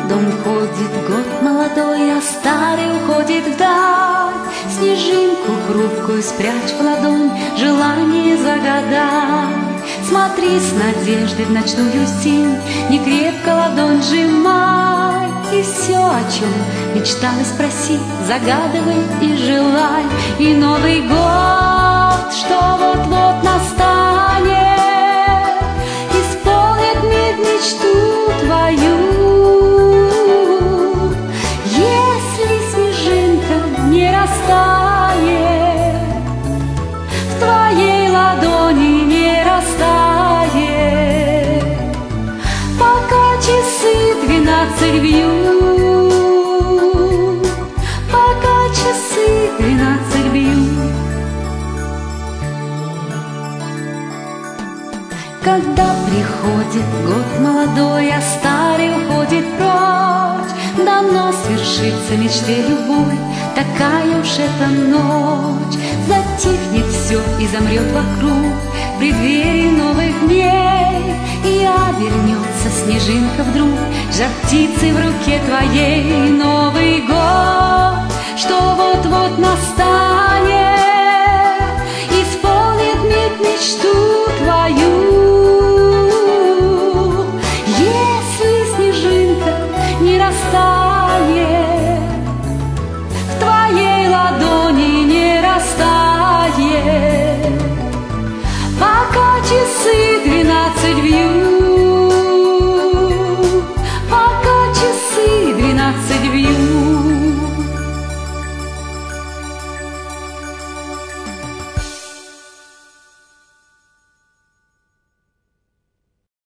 Дом ходит, год молодой, а старый уходит вдаль. Снежинку хрупкую спрячь в ладонь, желание загадай. Смотри с надеждой в ночную синь, не крепко ладонь сжимай. И все, о чем мечталось, проси, загадывай и желай. И Новый год, что вот-вот настанет, исполнит мечту твою. Если снежинка не растает, в твоей ладони не растает, пока часы 12 бьют, пока часы 12 бьют. Когда приходит год молодой, а старый уходит прочь, давно свершится мечте любой, такая уж эта ночь. Затихнет все и замрет вокруг в преддверии новых дней, и обернется снежинка вдруг жар птицы в руке твоей. Новый год, что вот-вот настанет,